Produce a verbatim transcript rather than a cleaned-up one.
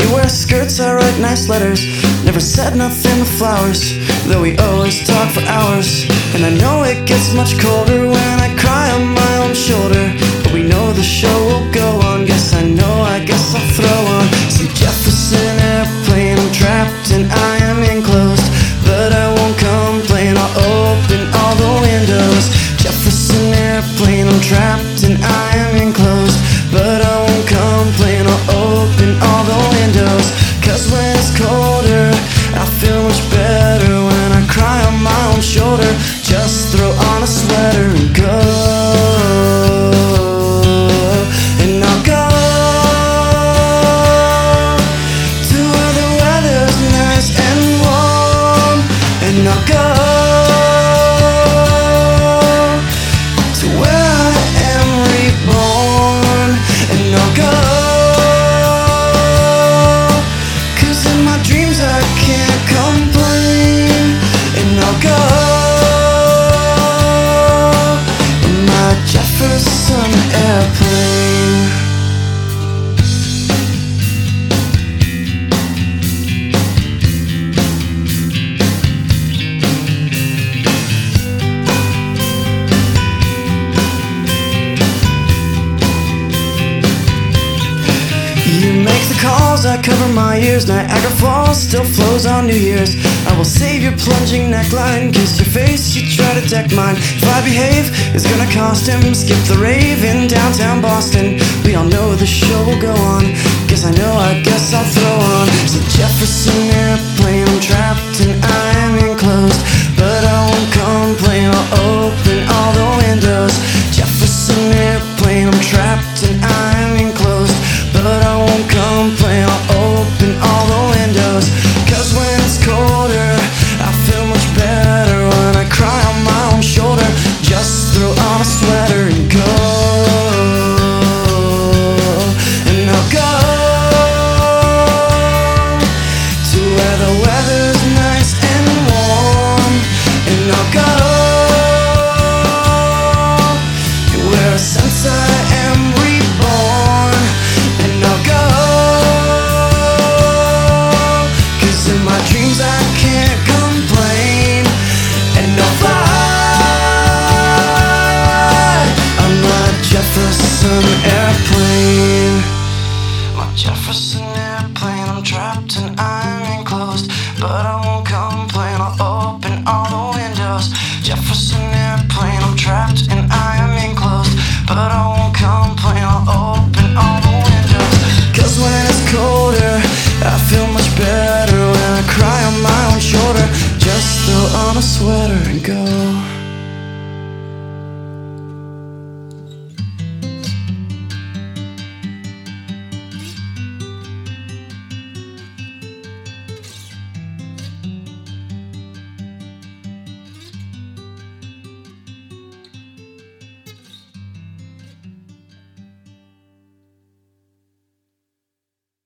You wear skirts, I write nice letters. Never said nothing with flowers, though we always talk for hours. And I know it gets much colder when I cry on my own shoulder, but we know the show will go on. Guess I know, I guess I'll throw on some Jefferson Airplane. I'm trapped and I am enclosed, but I won't complain. I'll open all the windows. Jefferson Airplane, I'm trapped and I am enclosed, but I won't complain. I'll open all the windows, 'cause when it's colder I feel much better. When I cry on my own shoulder, just throw on a sweater and go. And I'll go to where the weather's nice and warm. And I'll go to where I am reborn. And I'll go, 'cause in my dreams I can't complain. And I'll go in my Jefferson Airplane. You make the calls, I cover my ears. Niagara Falls still flows on New Year's. I will save your plunging neckline, kiss your face, you try to deck mine. If I behave, it's gonna cost him. Skip the rave in downtown Boston. We all know the show will go on. Guess I know, I guess I'll throw on some Jefferson Airplane.